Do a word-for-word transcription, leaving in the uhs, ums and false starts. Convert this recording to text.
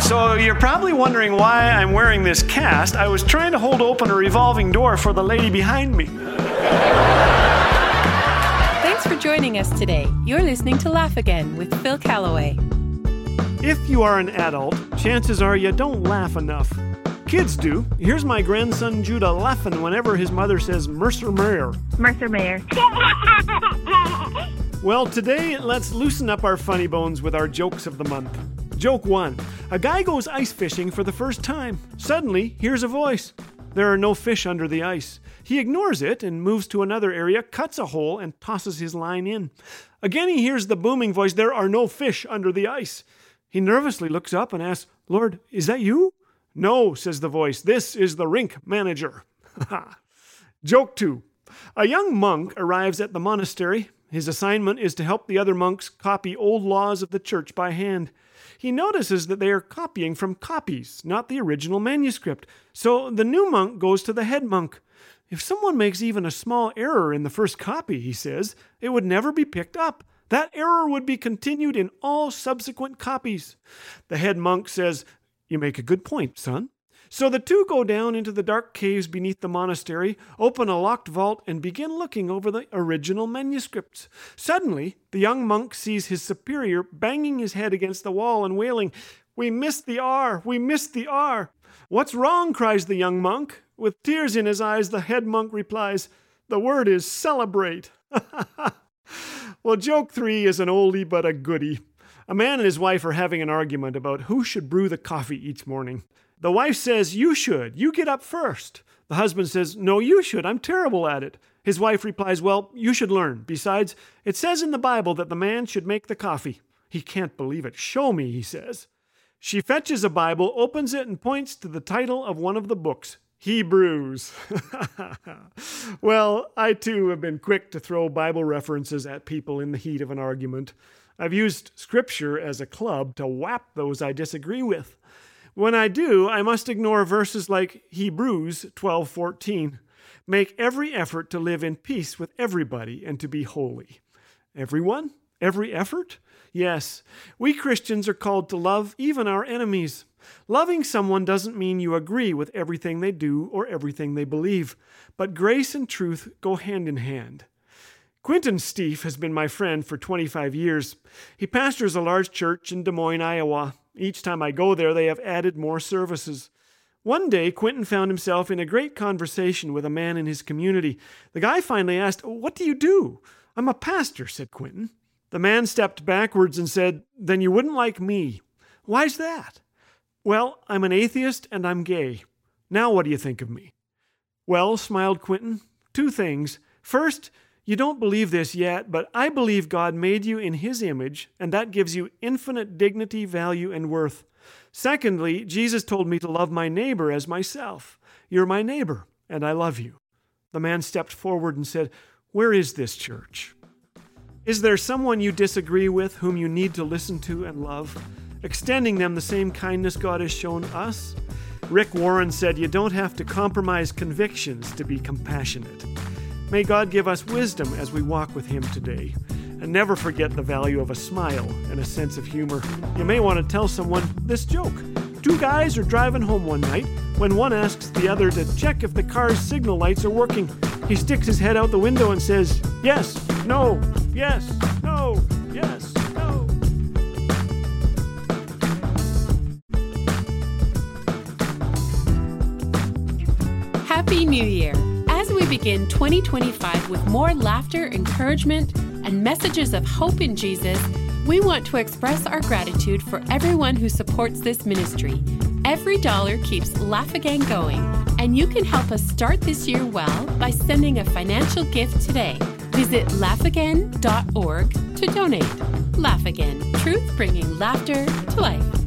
So you're probably wondering why I'm wearing this cast. I was trying to hold open a revolving door for the lady behind me. Thanks for joining us today. You're listening to Laugh Again with Phil Callaway. If you are an adult, chances are you don't laugh enough. Kids do. Here's my grandson Judah laughing whenever his mother says Mercer Mayer. Mercer Mayer. Well, today, let's loosen up our funny bones with our jokes of the month. Joke one. A guy goes ice fishing for the first time. Suddenly, hears a voice. There are no fish under the ice. He ignores it and moves to another area, cuts a hole, and tosses his line in. Again, he hears the booming voice, there are no fish under the ice. He nervously looks up and asks, Lord, is that you? No, says the voice, this is the rink manager. Joke two. A young monk arrives at the monastery. His assignment is to help the other monks copy old laws of the church by hand. He notices that they are copying from copies, not the original manuscript. So the new monk goes to the head monk. If someone makes even a small error in the first copy, he says, it would never be picked up. That error would be continued in all subsequent copies. The head monk says, you make a good point, son. So the two go down into the dark caves beneath the monastery, open a locked vault, and begin looking over the original manuscripts. Suddenly, the young monk sees his superior banging his head against the wall and wailing, we missed the R, we missed the R. What's wrong, cries the young monk. With tears in his eyes, the head monk replies, the word is celebrate. Well, joke three is an oldie but a goodie. A man and his wife are having an argument about who should brew the coffee each morning. The wife says, you should. You get up first. The husband says, no, you should. I'm terrible at it. His wife replies, well, you should learn. Besides, it says in the Bible that the man should make the coffee. He can't believe it. Show me, he says. She fetches a Bible, opens it, and points to the title of one of the books, Hebrews. Well, I too have been quick to throw Bible references at people in the heat of an argument. I've used Scripture as a club to whap those I disagree with. When I do, I must ignore verses like Hebrews twelve fourteen. Make every effort to live in peace with everybody and to be holy. Everyone? Every effort? Yes, we Christians are called to love even our enemies. Loving someone doesn't mean you agree with everything they do or everything they believe, but grace and truth go hand in hand. Quentin Stieff has been my friend for twenty-five years. He pastors a large church in Des Moines, Iowa. Each time I go there, they have added more services. One day, Quentin found himself in a great conversation with a man in his community. The guy finally asked, what do you do? I'm a pastor, said Quentin. The man stepped backwards and said, then you wouldn't like me. Why's that? Well, I'm an atheist and I'm gay. Now what do you think of me? Well, smiled Quentin, two things. First, you don't believe this yet, but I believe God made you in His image, and that gives you infinite dignity, value, and worth. Secondly, Jesus told me to love my neighbor as myself. You're my neighbor, and I love you. The man stepped forward and said, where is this church? Is there someone you disagree with whom you need to listen to and love, extending them the same kindness God has shown us? Rick Warren said you don't have to compromise convictions to be compassionate. May God give us wisdom as we walk with Him today. And never forget the value of a smile and a sense of humor. You may want to tell someone this joke. Two guys are driving home one night when one asks the other to check if the car's signal lights are working. He sticks his head out the window and says, yes, no, yes, no, yes, no. Happy New Year! As we begin twenty twenty-five with more laughter, encouragement, and messages of hope in Jesus, we want to express our gratitude for everyone who supports this ministry. Every dollar keeps Laugh Again going, and you can help us start this year well by sending a financial gift today. Visit laugh again dot org to donate. Laugh Again, truth bringing laughter to life.